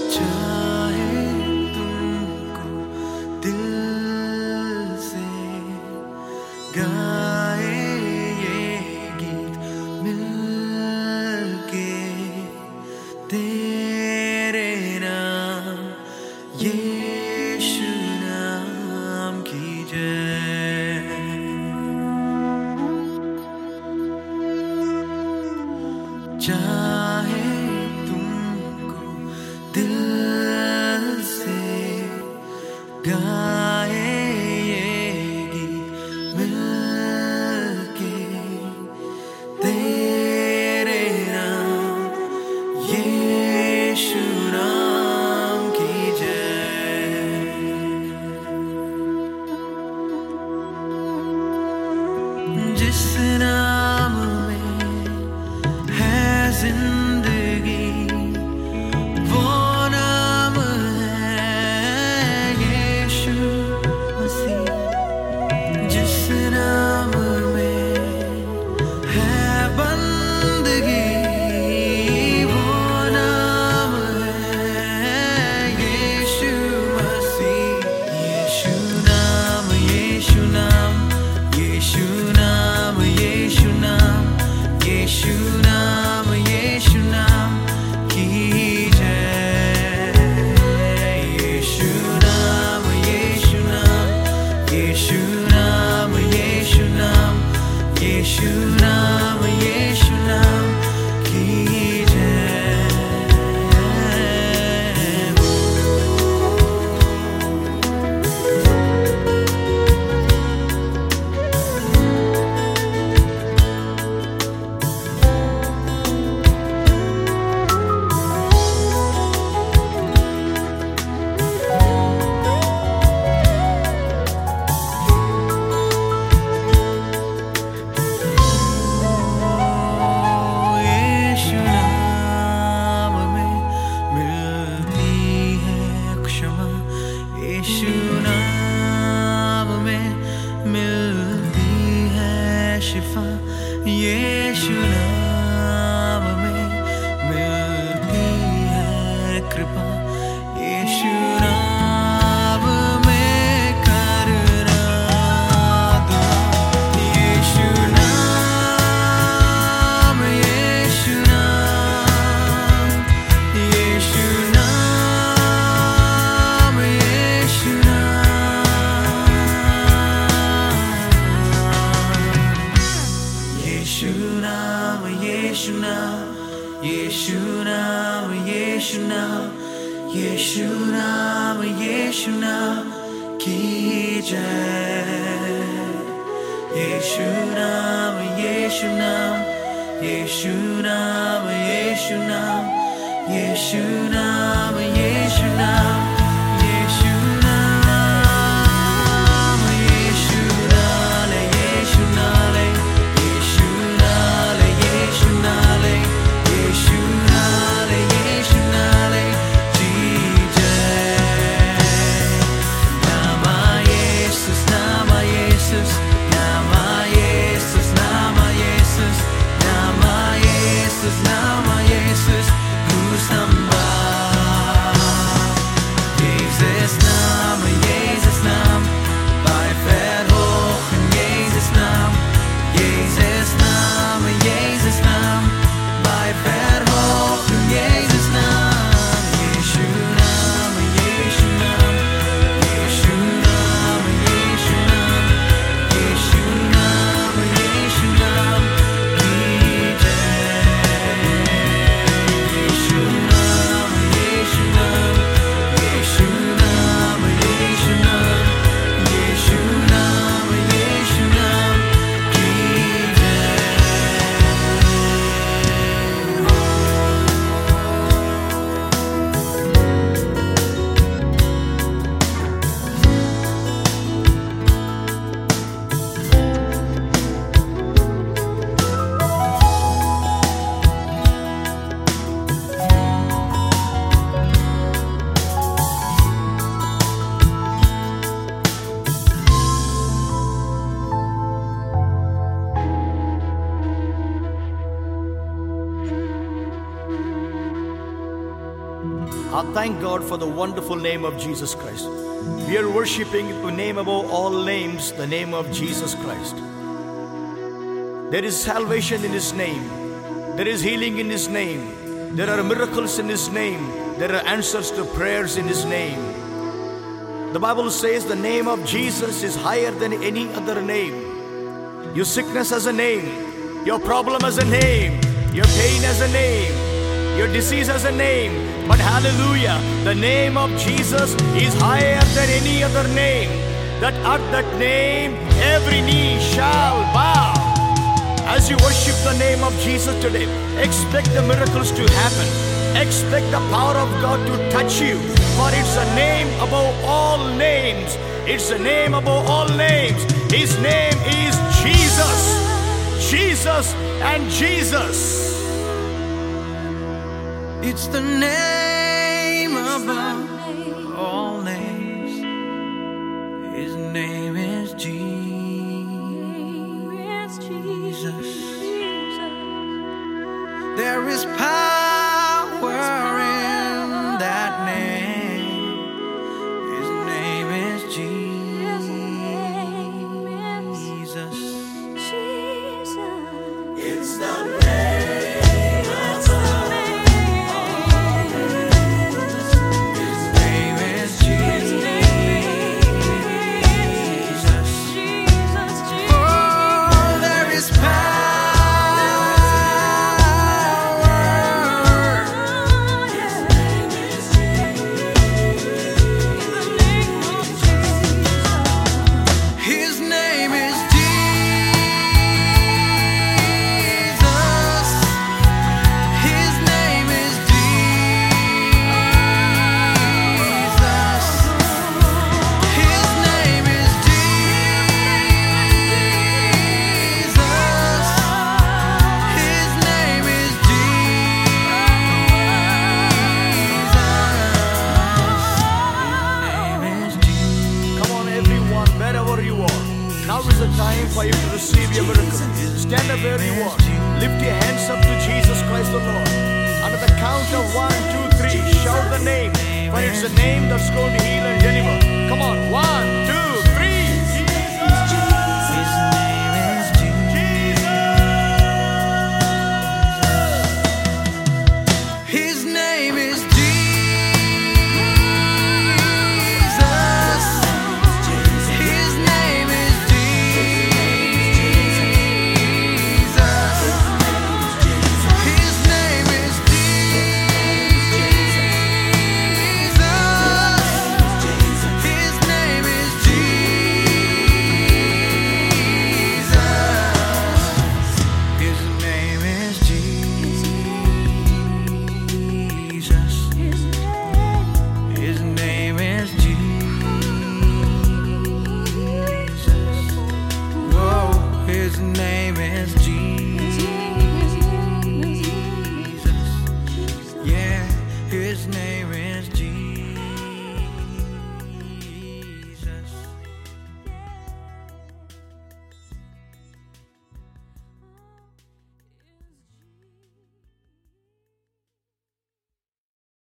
चाहे तुमको दिल से गाए ये गीत मिलके तेरे नाम यीशु नाम की जय। चाहे तुमको दिल से गाए ये गीत मिलके तेरे नाम यीशु नाम की जय। जिस नाम में है जिंदगी वो नाम है यीशु मसीह। जिस नाम में है बंदगी वो नाम है यीशु मसीह। यीशु नाम यीशु नाम यीशु नाम यीशु नाम यीशु नाम यीशु नाम की जय। यीशु नाम यीशु नाम यीशु नाम यीशु नाम यीशु नाम यीशु नाम की जय। यीशु नाम में मिलती है क्षमा। यीशु नाम में मिलती है शिफा। यीशु नाम में मिलती है कृपा। यीशु नाम में करना दुआ। यीशु नाम यीशु नाम यीशु नाम यीशु नाम यीशु नाम यीशु नाम यीशु नाम यीशु नाम यीशु नाम यीशु नाम की जय। यीशु नाम यीशु नाम यीशु नाम यीशु नाम यीशु नाम यीशु नाम यीशु नाम यीशु नाले यीशु नाले यीशु नाले यीशु नाले यीशु नाले यीशु नाले जी जय। नामा येसुस नामा येसुस नामा येसुस नामा येसुस नामा येसुस नामा येसुस ku sembah I thank God for the wonderful name of Jesus Christ. We are worshiping the name above all names, the name of Jesus Christ. There is salvation in His name. There is healing in His name. There are miracles in His name. There are answers to prayers in His name. The Bible says the name of Jesus is higher than any other name. Your sickness has a name. Your problem has a name. Your pain has a name. Your disease has a name. But hallelujah, the name of Jesus is higher than any other name. That at that name, every knee shall bow. As you worship the name of Jesus today, expect the miracles to happen. Expect the power of God to touch you. For it's a name above all names. It's a name above all names. His name is Jesus. Jesus and Jesus. It's the name above all names. His name is Jesus. There is power in that name. His name is Jesus. It's the name above all names. His name is Jesus. Oh, there is power. Now is the time for you to receive your miracle. Stand up where you are. Lift your hands up to Jesus Christ the Lord. Under the count of 1, 2, 3, shout the name. For it's the name that's going to heal and deliver. Come on, 1, 2, 3. His name is Jesus. His name is Jesus. Yeah, his name is